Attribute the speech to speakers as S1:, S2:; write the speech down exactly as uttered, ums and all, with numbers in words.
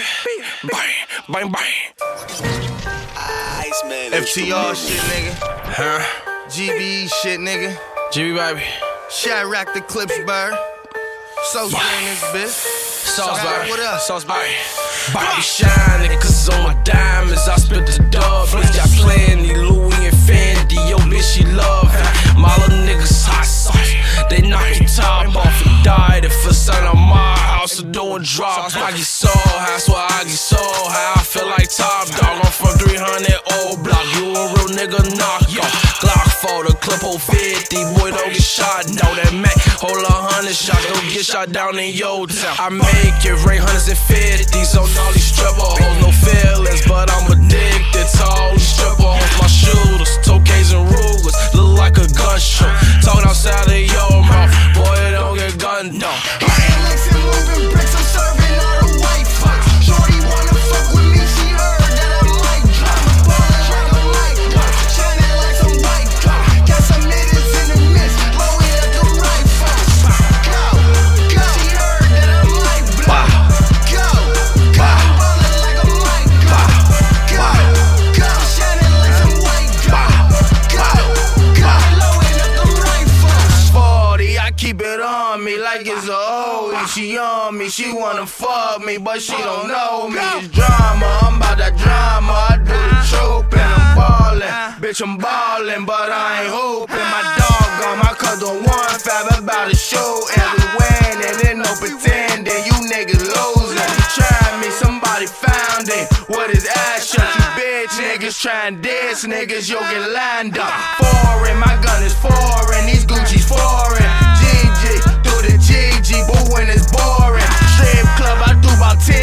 S1: bang, bang, bang. F T R shit, nigga. Huh? G B E shit, nigga. G B baby. Chirac the Clips, bird. Sauce in this bitch. Sauce, baby. What else? Sauce, baby. Bobby shining, cause on my diamonds I spit the dub. Bitch got plenty, Louis and Fendi. Yo, bitch, she love it. My little niggas hot sauce. They knock your top off and died. If a son of my house, a doing drop. I get so high, that's why I get so high. I feel like Top Dog. I'm from three hundred old block. You a real nigga knock off. Glock for the clip, hold fifty. Boy, don't get shot down. That Mac, hold a hundred shots. Don't get shot down in your town. I make it rain hundreds and fifties on all these stripper hoes. No feelings, but I'm addicted to all these stripper hoes. My shooters, Tokes and Rugers, look like a gun show. Talking outside of your mouth, boy, it don't get gunned down.
S2: Alex and moving bricks, I'm serving all the white folks. Shorty wanna fuck with me, she heard that I might drop. Ballin' like a mic drop, shining like some white drop. Got some niggas in the mist, blowing at the right folks. Go, go, she heard that I might blow. Go, go, ballin' like a mic drop. Go, go, shining like some white drop. Go, go, blowing at the right folks.
S1: forty, I keep it on me like it's a O. She on me, she wanna fuck me, but she don't know me. It's drama, I'm about that drama. I do the trooping, I'm ballin'. Bitch, I'm ballin', but I ain't hooping. My dog on my cousin one fab about to show. And we winning, and no pretending. You niggas losing. Try me, somebody found it. What is ass shut? You bitch niggas tryin' diss niggas, you'll get lined up. Foreign, my gun is foreign, these Gucci's foreign. G G, through the G G, but when it's boring. Strip club, I do about ten.